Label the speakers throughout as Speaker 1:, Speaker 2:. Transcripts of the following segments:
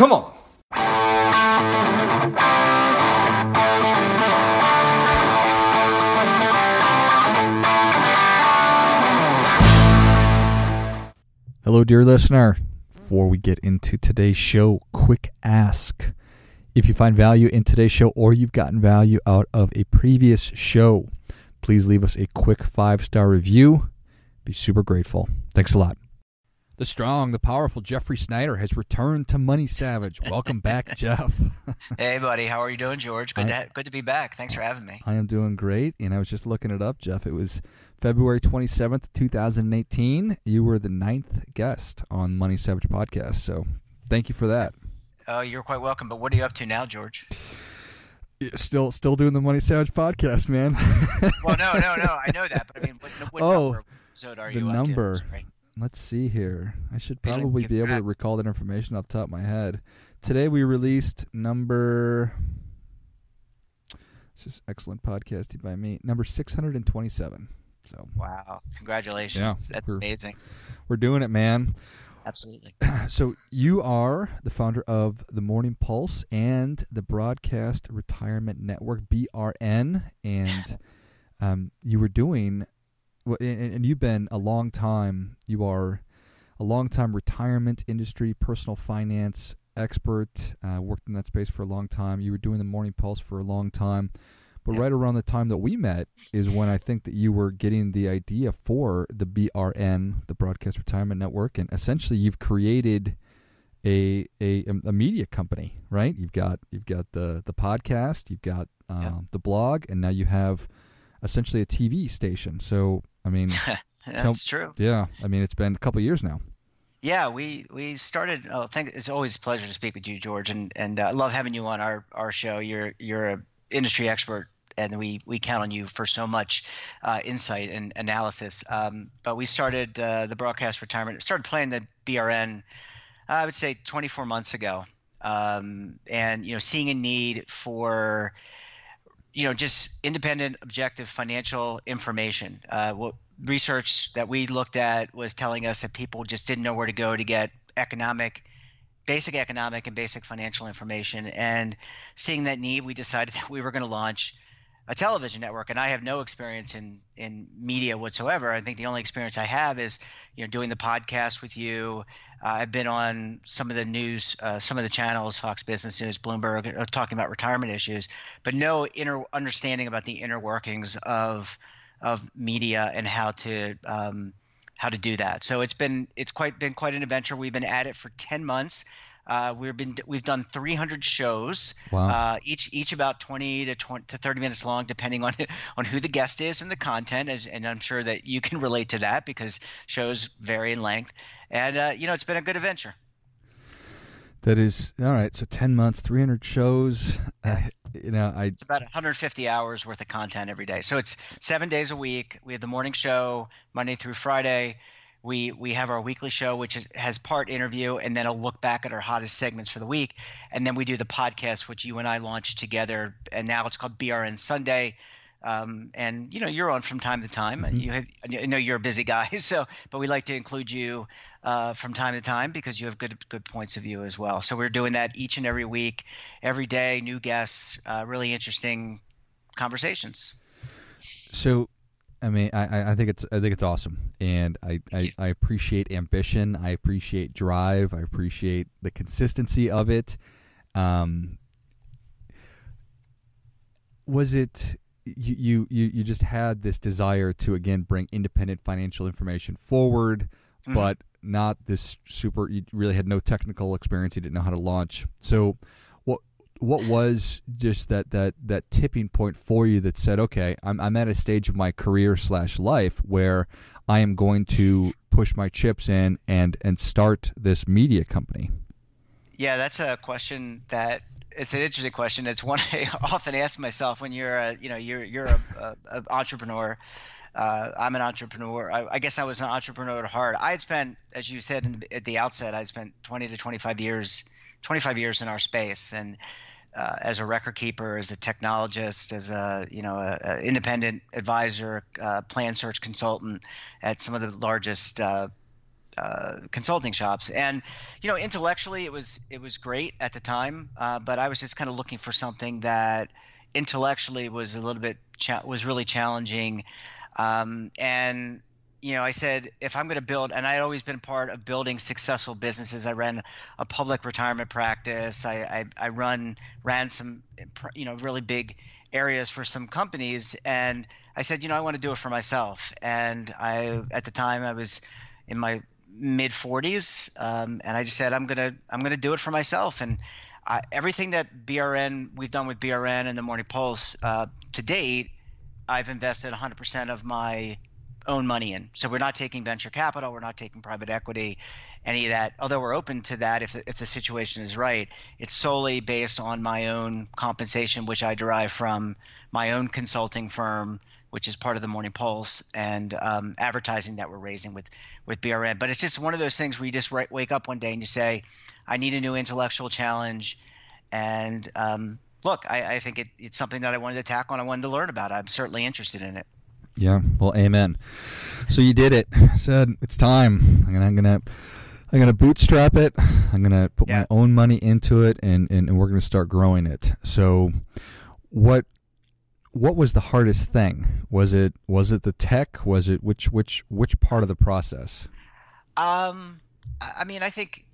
Speaker 1: Come on. Hello, dear listener. Before we get into today's show, quick ask. If you find value in today's show or you've gotten value out of a previous show, please leave us a quick 5-star review. Be super grateful. Thanks a lot. The strong, the powerful Jeffrey Snyder has returned to Money Savage. Welcome back, Jeff.
Speaker 2: Hey, buddy. How are you doing, George? Good to be back. Thanks for having me.
Speaker 1: I am doing great, and I was just looking it up, Jeff. It was February 27th, 2018. You were the 9th guest on Money Savage podcast, so thank you for that.
Speaker 2: Oh, you're quite welcome. But what are you up to now, George?
Speaker 1: Still doing the Money Savage podcast, man.
Speaker 2: Well, no. I know that, but I mean, what number episode are you up to?
Speaker 1: Let's see here. I should probably be able to recall that information off the top of my head. Today we released number. This is excellent podcasting by me. Number 627. So.
Speaker 2: Wow! Congratulations.
Speaker 1: Yeah,
Speaker 2: that's amazing.
Speaker 1: We're doing it, man.
Speaker 2: Absolutely.
Speaker 1: So you are the founder of the Morning Pulse and the Broadcast Retirement Network, BRN, and you were doing, and you've been you are a long time retirement industry, personal finance expert, worked in that space for a long time. You were doing the Morning Pulse for a long time. But right around the time that we met is when I think that you were getting the idea for the BRN, the Broadcast Retirement Network, and essentially you've created a media company, right? You've got the podcast, you've got the blog, and now you have essentially a TV station. So I mean,
Speaker 2: that's true.
Speaker 1: Yeah, I mean it's been a couple of years now.
Speaker 2: Yeah, we started. It's always a pleasure to speak with you, George, and I love having you on our show. You're a industry expert, and we count on you for so much insight and analysis. But we started the Broadcast Retirement, started playing the BRN, I would say 24 months ago. And, seeing a need for, just independent, objective financial information. What research that we looked at was telling us that people just didn't know where to go to get basic economic and basic financial information. And seeing that need, we decided that we were going to launch a television network. And I have no experience in media whatsoever. I think the only experience I have is, doing the podcast with you. I've been on some of the news, some of the channels, Fox Business News, Bloomberg, talking about retirement issues, but no understanding about the inner workings of media and how to do that. So it's been quite an adventure. We've been at it for 10 months. We've done 300 shows.
Speaker 1: Wow.
Speaker 2: Each about 20 to 30 minutes long, depending on who the guest is and the content. And I'm sure that you can relate to that because shows vary in length. And it's been a good adventure.
Speaker 1: That is all right. So 10 months, 300 shows. It's
Speaker 2: about 150 hours worth of content every day. So it's 7 days a week. We have the morning show Monday through Friday. We have our weekly show, which has part interview and then a look back at our hottest segments for the week. And then we do the podcast, which you and I launched together. And now it's called BRN Sunday. And you're on from time to time. Mm-hmm. I know you're a busy guy, but we like to include you from time to time because you have good points of view as well. So we're doing that each and every week, every day, new guests, really interesting conversations.
Speaker 1: So, I mean, I think it's awesome, and I appreciate ambition. I appreciate drive. I appreciate the consistency of it. Was it? You just had this desire to again bring independent financial information forward, mm-hmm. but not this super. You really had no technical experience. You didn't know how to launch. So, what was just that tipping point for you that said, okay, I'm at a stage of my career / life where I am going to push my chips in and start this media company?
Speaker 2: Yeah, that's a question that. It's an interesting question. It's one I often ask myself when you're an entrepreneur. I'm an entrepreneur. I guess I was an entrepreneur at heart. I had spent, as you said at the outset, I spent 20 to 25 years in our space, and as a record keeper, as a technologist, as a independent advisor, plan search consultant at some of the largest consulting shops. And intellectually it was great at the time, but I was just kind of looking for something that intellectually was a little bit was really challenging. And I said, if I'm going to build, and I had always been part of building successful businesses. I ran a public retirement practice. I ran some really big areas for some companies, and I said, I want to do it for myself. And at the time I was in my mid 40s, and I just said, I'm gonna do it for myself. And everything that we've done with BRN and the Morning Pulse to date, I've invested 100% of my own money in. So we're not taking venture capital, we're not taking private equity, any of that. Although we're open to that if the situation is right. It's solely based on my own compensation, which I derive from my own consulting firm, which is part of the Morning Pulse, and advertising that we're raising with BRN. But it's just one of those things where you just wake up one day and you say, I need a new intellectual challenge. And look, I think it's something that I wanted to tackle and I wanted to learn about. I'm certainly interested in it.
Speaker 1: Yeah, well, amen. So you did it. Said it's time. I'm gonna bootstrap it. I'm gonna put my own money into it, and we're gonna start growing it. So, what was the hardest thing? Was it the tech? Was it which part of the process?
Speaker 2: I mean, I think,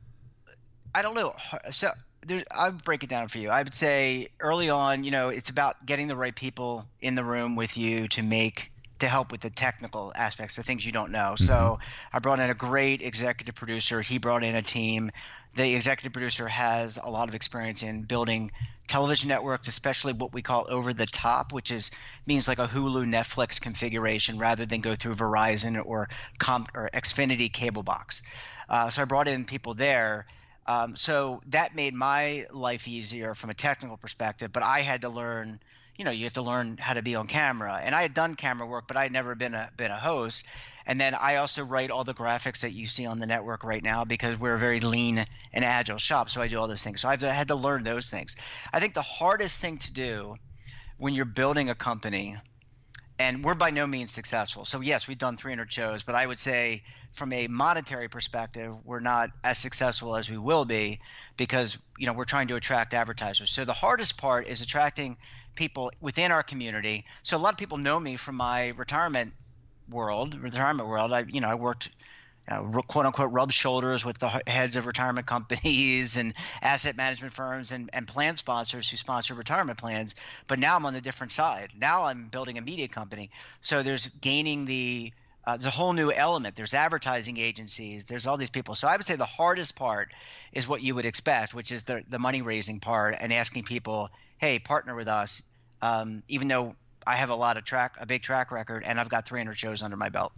Speaker 2: I don't know. So I'll break it down for you. I would say early on, it's about getting the right people in the room with you to help with the technical aspects, the things you don't know. Mm-hmm. So I brought in a great executive producer. He brought in a team. The executive producer has a lot of experience in building television networks, especially what we call over the top, which means like a Hulu, Netflix configuration rather than go through Verizon or Xfinity cable box. So I brought in people there. So that made my life easier from a technical perspective, but I had to learn, you have to learn how to be on camera. And I had done camera work, but I had never been a host. And then I also write all the graphics that you see on the network right now because we're a very lean and agile shop. So I do all those things. So I had to learn those things. I think the hardest thing to do when you're building a company, and we're by no means successful. So yes, we've done 300 shows, but I would say from a monetary perspective, we're not as successful as we will be because, we're trying to attract advertisers. So the hardest part is attracting people within our community. So a lot of people know me from my retirement world. I worked, quote unquote, rub shoulders with the heads of retirement companies and asset management firms and plan sponsors who sponsor retirement plans. But now I'm on the different side. Now I'm building a media company. So there's gaining there's a whole new element. There's advertising agencies. There's all these people. So I would say the hardest part is what you would expect, which is the money raising part and asking people, hey, partner with us, even though I have a big track record and I've got 300 shows under my belt.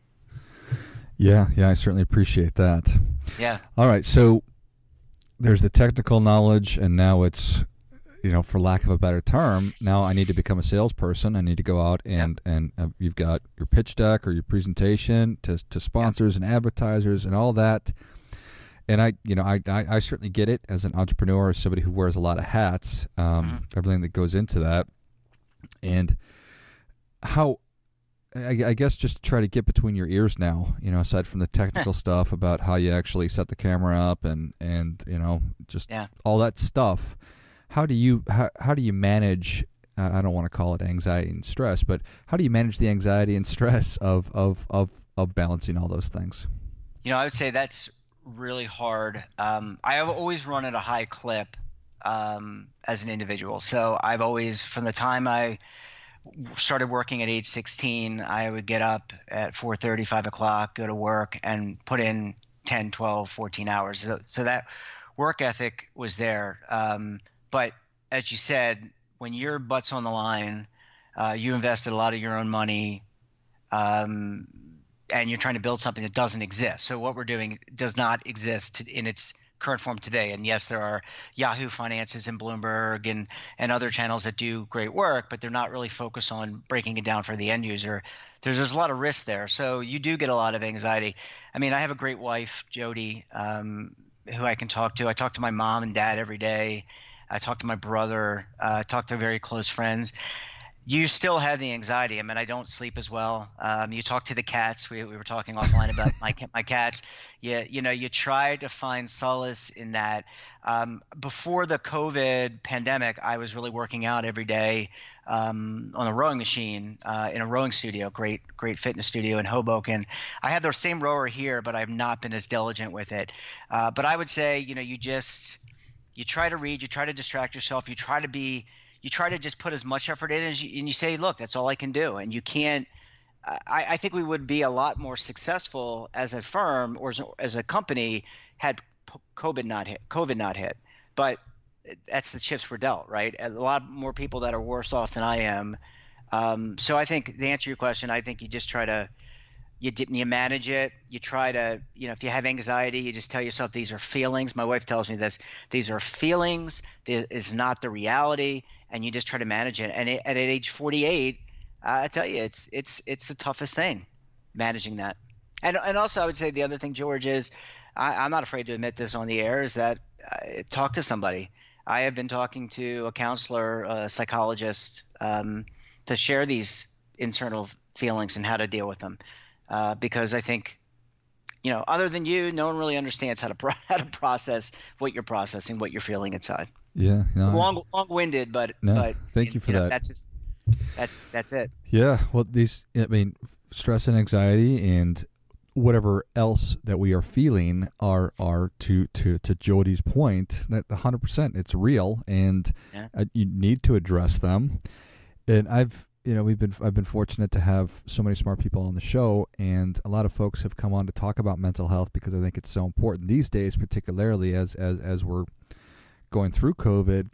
Speaker 1: Yeah, I certainly appreciate that.
Speaker 2: Yeah.
Speaker 1: All right, so there's the technical knowledge, and now it's, for lack of a better term, now I need to become a salesperson. I need to go out and you've got your pitch deck or your presentation to sponsors and advertisers and all that. And I certainly get it as an entrepreneur, as somebody who wears a lot of hats, everything that goes into that. And how, I guess, just to try to get between your ears now, aside from the technical stuff about how you actually set the camera up and all that stuff. How do you manage? I don't want to call it anxiety and stress, but how do you manage the anxiety and stress of balancing all those things?
Speaker 2: I would say that's really hard. I have always run at a high clip as an individual. So I've always, from the time I started working at age 16, I would get up at 4:30, 5 o'clock, go to work and put in 10, 12, 14 hours. So that work ethic was there. But as you said, when your butt's on the line, you invested a lot of your own money, and you're trying to build something that doesn't exist. So what we're doing does not exist in its current form today. And yes, there are Yahoo Finances and Bloomberg and other channels that do great work, but they're not really focused on breaking it down for the end user. There's a lot of risk there. So you do get a lot of anxiety. I mean, I have a great wife, Jody, who I can talk to. I talk to my mom and dad every day. I talk to my brother. I talk to very close friends. You still have the anxiety. I mean, I don't sleep as well. You talk to the cats. We were talking offline about my cats. You try to find solace in that. Before the COVID pandemic, I was really working out every day on a rowing machine in a rowing studio, great fitness studio in Hoboken. I have the same rower here, but I've not been as diligent with it. But I would say, you try to read, you try to distract yourself, you try to just put as much effort in and you say, look, that's all I can do. And you can't. I think we would be a lot more successful as a firm or as a company had COVID not hit. But that's the chips were dealt, right? A lot more people that are worse off than I am. So I think to answer your question, I think you just try to you manage it. You try to, if you have anxiety, you just tell yourself these are feelings. My wife tells me this: these are feelings. It's not the reality, and you just try to manage it. And at age 48, I tell you, it's the toughest thing, managing that. And also, I would say the other thing, George, is I'm not afraid to admit this on the air, is that talk to somebody. I have been talking to a counselor, a psychologist, to share these internal feelings and how to deal with them. Because I think, other than you, no one really understands how to process what you're processing, what you're feeling inside.
Speaker 1: Yeah, no,
Speaker 2: long-winded, but
Speaker 1: thank you for that.
Speaker 2: That's it.
Speaker 1: Yeah, well, stress and anxiety and whatever else that we are feeling are to Jody's point, that 100%, it's real, and you need to address them. And I've been fortunate to have so many smart people on the show, and a lot of folks have come on to talk about mental health because I think it's so important these days, particularly as we're going through COVID.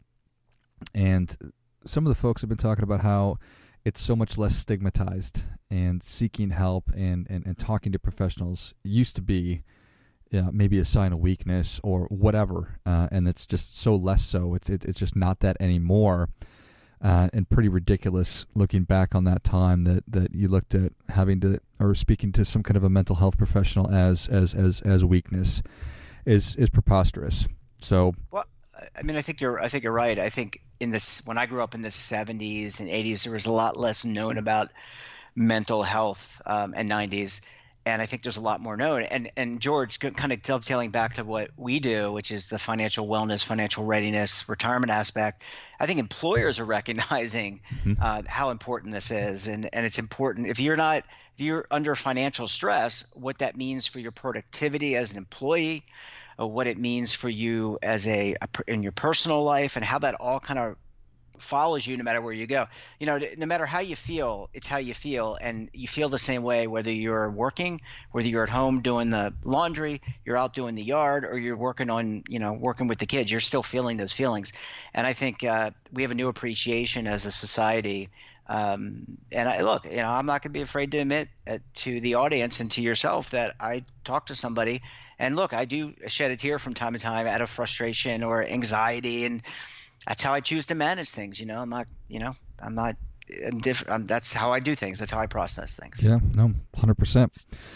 Speaker 1: And some of the folks have been talking about how it's so much less stigmatized, and seeking help and talking to professionals used to be maybe a sign of weakness or whatever, and it's just so less so. It's just not that anymore. And pretty ridiculous looking back on that time that you looked at having to or speaking to some kind of a mental health professional as weakness is preposterous. So,
Speaker 2: well, I mean, I think you're right. I think when I grew up in the 70s and 80s, there was a lot less known about mental health, and 90s. And I think there's a lot more known. And George, kind of dovetailing back to what we do, which is the financial wellness, financial readiness, retirement aspect, I think employers are recognizing how important this is. And it's important if you're under financial stress, what that means for your productivity as an employee, or what it means for you as in your personal life, and how that all kind of follows you no matter where you go. No matter how you feel, it's how you feel, and you feel the same way whether you're working, whether you're at home doing the laundry, you're out doing the yard, or you're working with the kids. You're still feeling those feelings. And I think we have a new appreciation as a society. And I'm not going to be afraid to admit to the audience and to yourself that I talk to somebody, and look, I do shed a tear from time to time out of frustration or anxiety, and that's how I choose to manage things. I'm not indifferent. That's how I do things. That's how I process things.
Speaker 1: Yeah, no, 100%.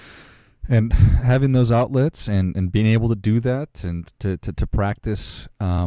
Speaker 1: And having those outlets and being able to do that, and to practice,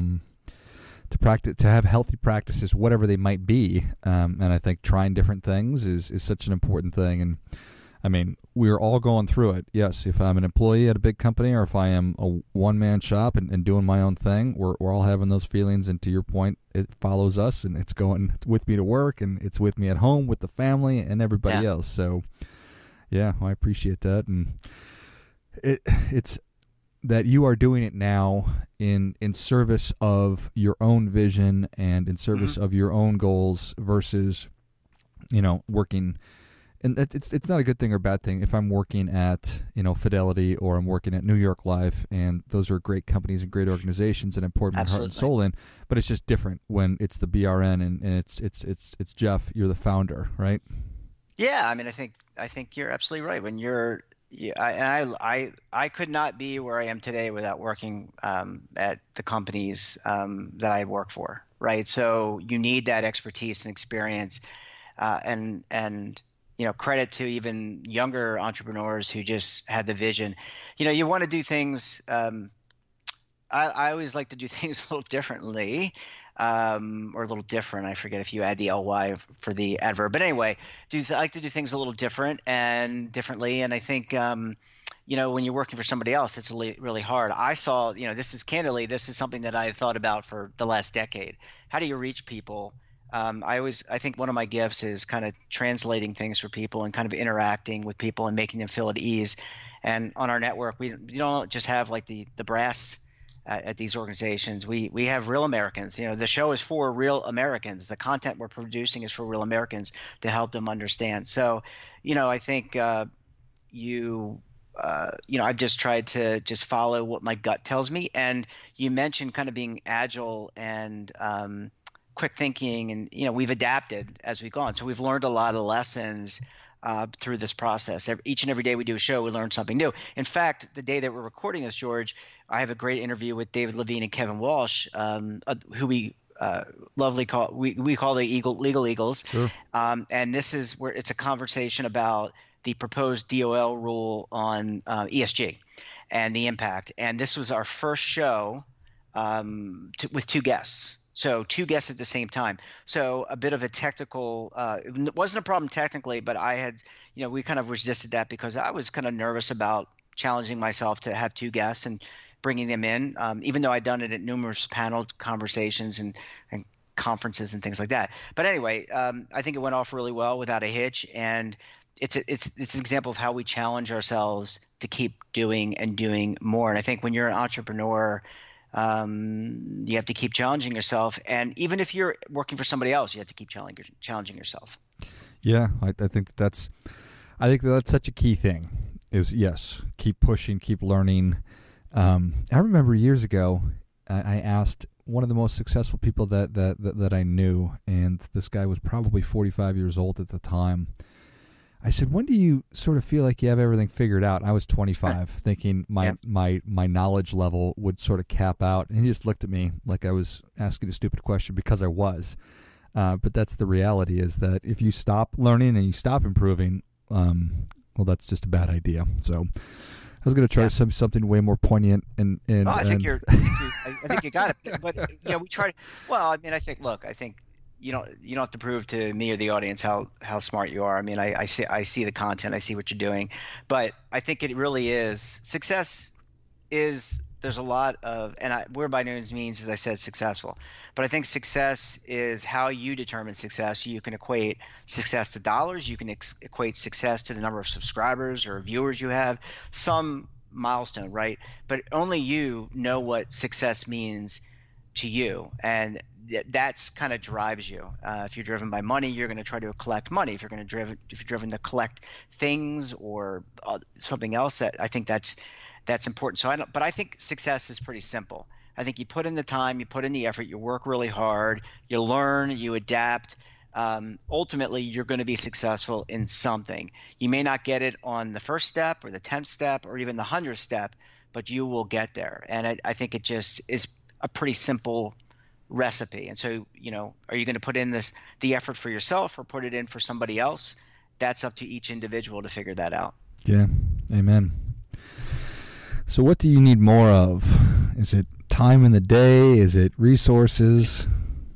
Speaker 1: to have healthy practices, whatever they might be. And I think trying different things is such an important thing. And I mean, we're all going through it. Yes, if I'm an employee at a big company, or if I am a one-man shop and doing my own thing, we're all having those feelings. And to your point, it follows us, and it's going with me to work, and it's with me at home with the family and everybody else. So, yeah, I appreciate that. And it's that you are doing it now in service of your own vision and in service of your own goals versus, working. And it's not a good thing or bad thing if I'm working at, Fidelity, or I'm working at New York Life, and those are great companies and great organizations, and I'm pouring my heart and soul in. But it's just different when it's the BRN and it's Jeff. You're the founder, right?
Speaker 2: Yeah, I mean, I think you're absolutely right. When I could not be where I am today without working at the companies that I work for, right? So you need that expertise and experience, and credit to even younger entrepreneurs who just had the vision. You want to do things. I always like to do things a little differently, or a little different. I forget if you add the ly for the adverb, but anyway, like to do things a little different and differently. And I think when you're working for somebody else, it's really, really hard. I saw, this is something that I thought about for the last decade. How do you reach people? I think one of my gifts is kind of translating things for people and kind of interacting with people and making them feel at ease. And on our network, we don't just have like the brass at these organizations. We have real Americans. The show is for real Americans. The content we're producing is for real Americans to help them understand. So, I think I've just tried to just follow what my gut tells me. And you mentioned kind of being agile and quick thinking, and we've adapted as we've gone. So we've learned a lot of lessons through this process. Each and every day we do a show, we learn something new. In fact, the day that we're recording this, George, I have a great interview with David Levine and Kevin Walsh, who we lovely call the Legal Eagles.
Speaker 1: Sure.
Speaker 2: And this is where it's a conversation about the proposed DOL rule on ESG and the impact. And this was our first show with two guests. So two guests at the same time. So a bit of a technical it wasn't a problem technically, but I had, we kind of resisted that because I was kind of nervous about challenging myself to have two guests and bringing them in, even though I'd done it at numerous panel conversations and conferences and things like that. But anyway, I think it went off really well without a hitch. And it's an example of how we challenge ourselves to keep doing and doing more. And I think when you're an entrepreneur, you have to keep challenging yourself. And even if you're working for somebody else, you have to keep challenging yourself.
Speaker 1: Yeah, I think that's such a key thing is, yes, keep pushing, keep learning. I remember years ago, I asked one of the most successful people that I knew, and this guy was probably 45 years old at the time. I said, when do you sort of feel like you have everything figured out? I was 25, thinking my knowledge level would sort of cap out. And he just looked at me like I was asking a stupid question, because I was. But that's the reality, is that if you stop learning and you stop improving, well, that's just a bad idea. So I was going to try something way more poignant.
Speaker 2: I think you got it. But we try. Well, I mean, I think. You don't have to prove to me or the audience how smart you are. I mean, I see the content, I see what you're doing, but I think it really is success. There's a lot of, and where by no means, as I said, successful, but I think success is how you determine success. You can equate success to dollars. You can equate success to the number of subscribers or viewers you have, some milestone, right? But only you know what success means to you, and that's kind of drives you. If you're driven by money, you're going to try to collect money. If you're driven to collect things or something else, that I think that's important. But I think success is pretty simple. I think you put in the time, you put in the effort, you work really hard, you learn, you adapt. Ultimately, you're going to be successful in something. You may not get it on the first step or the 10th step or even the 100th step, but you will get there. And I think it just is a pretty simple recipe. And so, are you going to put in the effort for yourself or put it in for somebody else? That's up to each individual to figure that out.
Speaker 1: Yeah. Amen. So what do you need more of? Is it time in the day? Is it resources?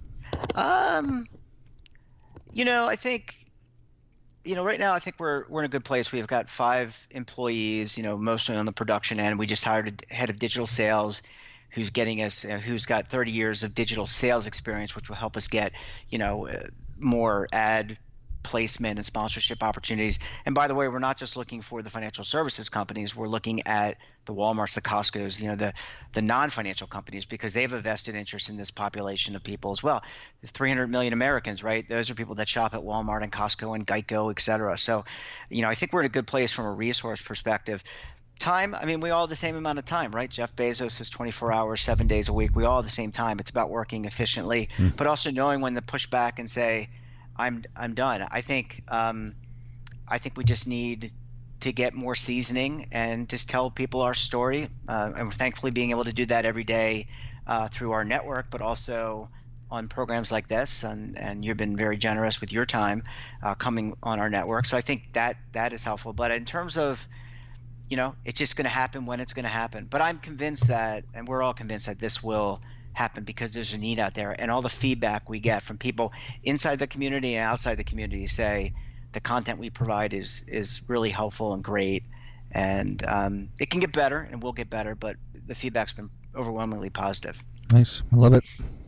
Speaker 2: I think, right now I think we're in a good place. We've got 5 employees, mostly on the production end. We just hired a head of digital sales who's got 30 years of digital sales experience, which will help us get, more ad placement and sponsorship opportunities. And by the way, we're not just looking for the financial services companies. We're looking at the Walmarts, the Costcos, the non-financial companies, because they have a vested interest in this population of people as well. 300 million Americans, right? Those are people that shop at Walmart and Costco and Geico, et cetera. So, I think we're in a good place from a resource perspective. Time, I mean, we all have the same amount of time, right? Jeff Bezos is 24 hours, 7 days a week. We all have the same time. It's about working efficiently, but also knowing when to push back and say, I'm done. I think we just need to get more seasoning and just tell people our story. And we're thankfully being able to do that every day through our network, but also on programs like this. And you've been very generous with your time coming on our network. So I think that is helpful. But in terms of it's just going to happen when it's going to happen. But I'm convinced that, and we're all convinced that this will happen because there's a need out there, and all the feedback we get from people inside the community and outside the community say the content we provide is really helpful and great, and it can get better and will get better, but the feedback's been overwhelmingly positive.
Speaker 1: Nice. I love it.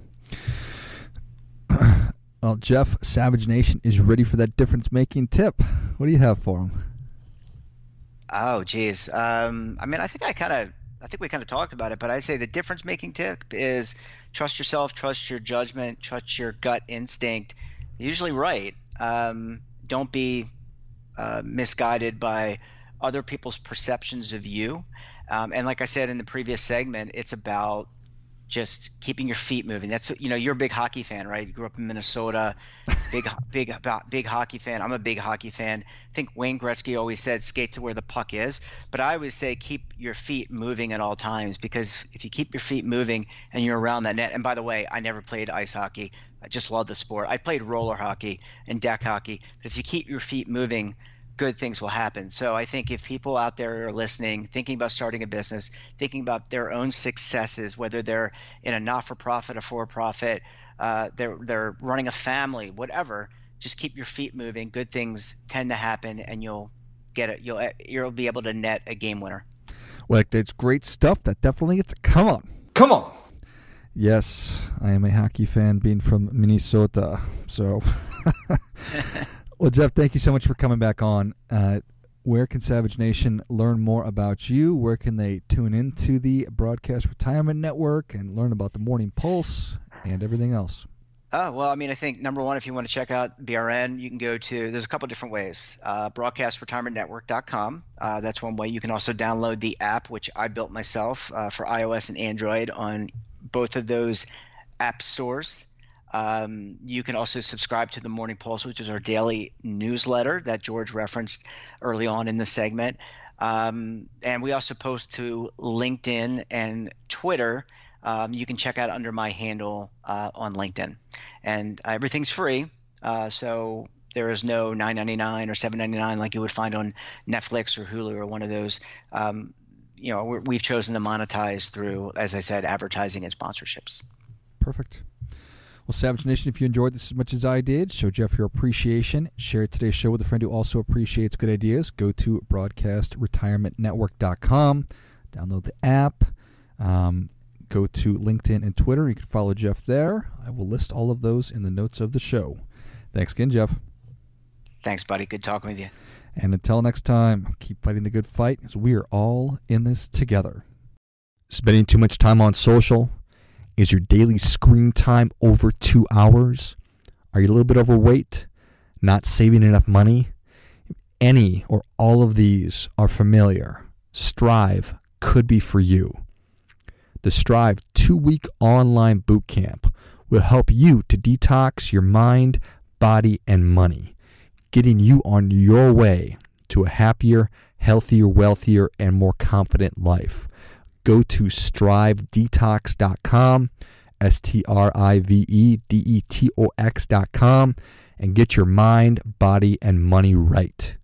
Speaker 1: Well, Jeff, Savage Nation is ready for that difference-making tip. What do you have for him?
Speaker 2: Oh, geez. I think we kind of talked about it, but I'd say the difference-making tip is trust yourself, trust your judgment, trust your gut instinct. You're usually right. Don't be misguided by other people's perceptions of you. And like I said in the previous segment, it's about just keeping your feet moving. That's, you're a big hockey fan, right? You grew up in Minnesota, big hockey fan. I'm a big hockey fan. I think Wayne Gretzky always said skate to where the puck is, but I always say keep your feet moving at all times, because if you keep your feet moving and you're around that net, and by the way, I never played ice hockey. I just love the sport. I played roller hockey and deck hockey, but if you keep your feet moving, good things will happen. So I think if people out there are listening, thinking about starting a business, thinking about their own successes, whether they're in a not-for-profit, a for-profit, they're running a family, whatever, just keep your feet moving. Good things tend to happen, and you'll get it. You'll be able to net a game winner.
Speaker 1: Well, that's great stuff. That definitely gets come on. Yes, I am a hockey fan, being from Minnesota. So. Well, Jeff, thank you so much for coming back on. Where can Savage Nation learn more about you? Where can they tune into the Broadcast Retirement Network and learn about the Morning Pulse and everything else?
Speaker 2: Well, I think number one, if you want to check out BRN, you can go to, there's a couple different ways. BroadcastRetirementNetwork.com. That's one way. You can also download the app, which I built myself for iOS and Android on both of those app stores. You can also subscribe to the Morning Pulse, which is our daily newsletter that George referenced early on in the segment. And we also post to LinkedIn and Twitter. You can check out under my handle on LinkedIn. And everything's free, so there is no $9.99 or $7.99 like you would find on Netflix or Hulu or one of those. We've chosen to monetize through, as I said, advertising and sponsorships.
Speaker 1: Perfect. Well, Savage Nation, if you enjoyed this as much as I did, show Jeff your appreciation. Share today's show with a friend who also appreciates good ideas. Go to BroadcastRetirementNetwork.com. Download the app. Go to LinkedIn and Twitter. You can follow Jeff there. I will list all of those in the notes of the show. Thanks again, Jeff.
Speaker 2: Thanks, buddy. Good talking with you.
Speaker 1: And until next time, keep fighting the good fight, as we are all in this together. Spending too much time on social? Is your daily screen time over 2 hours? Are you a little bit overweight? Not saving enough money? If any or all of these are familiar, Strive could be for you. The Strive 2-week online bootcamp will help you to detox your mind, body, and money, getting you on your way to a happier, healthier, wealthier, and more confident life. Go to strivedetox.com, STRIVEDETOX.com, and get your mind, body, and money right.